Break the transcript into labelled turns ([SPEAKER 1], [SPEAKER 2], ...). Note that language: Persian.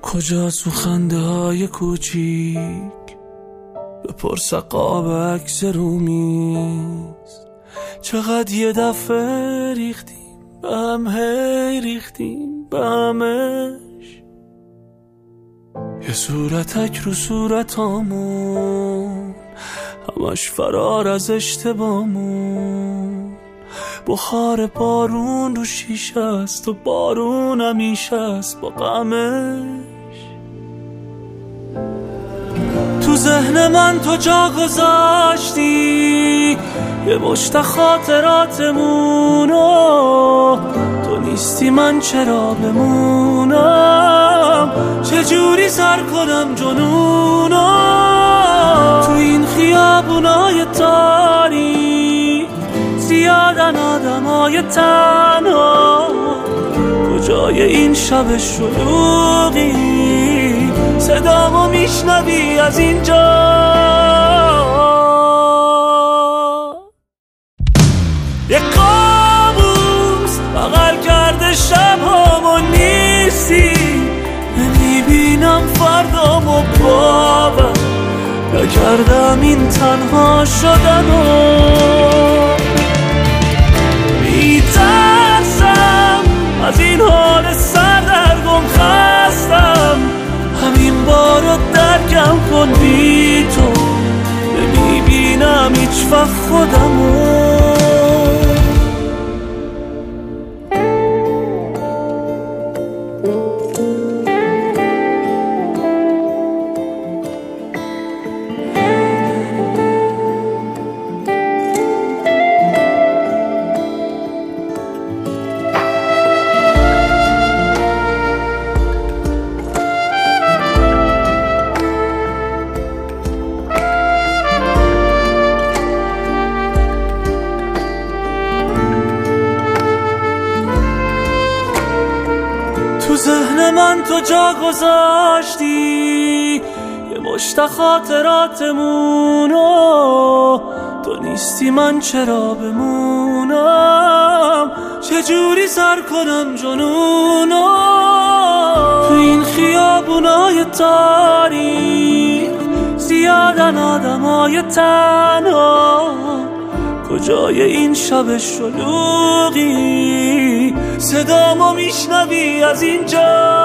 [SPEAKER 1] کجاست خنده های کوچیک؟ بپرس قاب عکس رومیز. چقدر یه دفعه ریختیم به هم، هی ریختیم به همش. یه صورتک رو صورتامون، همش فرار از اشتباهمون. بخار بارون رو شیشه است و بارون همیشه است با غمش. تو ذهن من تو جا گذاشتی یه مشت خاطراتمونو. تو نیستی من چرا بمونم؟ چجوری سر کنم جنونو؟ تو این خیابونای تاریک زیادن آدمای تنها. کجای این شب شلوغی صدامو میشنوی از اینجا؟ یه کابوس بغل کرده شبامو، نیستی نمیبینم فردامو. باور نکردم این تنها شدنو. میترسم از این حال سردرگم، خستم همین بارو درکم کن. بی تو نمیبینم هیچ وقت خودمو. تو ذهن من تو جا گذاشتی یه مشت خاطراتمونو. تو نیستی من چرا بمونم؟ چجوری سر کنم جنونو؟ تو این خیابونای تاریک زیادن آدمای تنها. کجای این شب شلوغی صدامو میشنوی از اینجا؟